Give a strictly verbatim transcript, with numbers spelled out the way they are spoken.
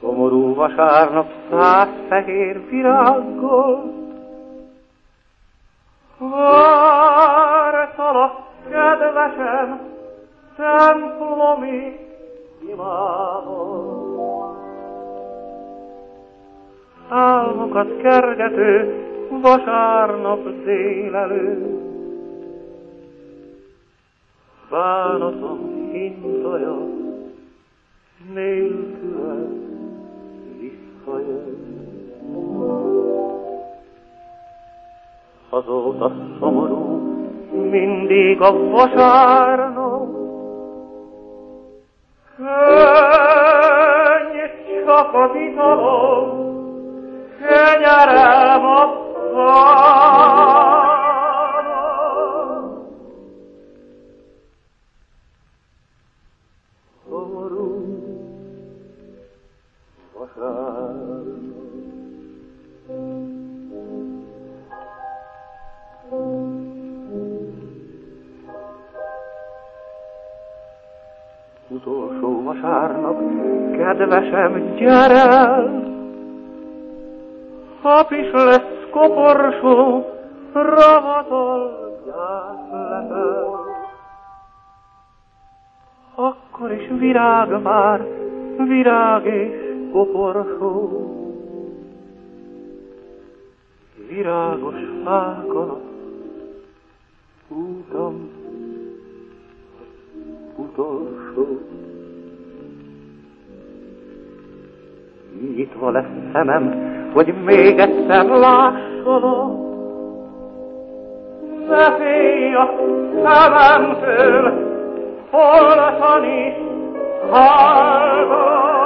Szomorú vasárnap száz fehér virággal, vártalak, kedvesem, templomi imádon. Álmokat kergető vasárnap délelőtt, bánatom hintaja nélküle visszajön. Azóta szomorú mindig a vasárnap, könny csak az italom, kenyerem a pánom. Szomorú vasárnap. Utolsó vasárnap, kedvesem, gyere! Hap is lesz koporsó, ravatal gyászlepel. Akkor is virág már, virág és koporsó. Virágos fákon a útam utolsó. Nyitva lesz szemem, hogy még egyszer lássalak. Ne félj a szememtől, holtan is hallgass.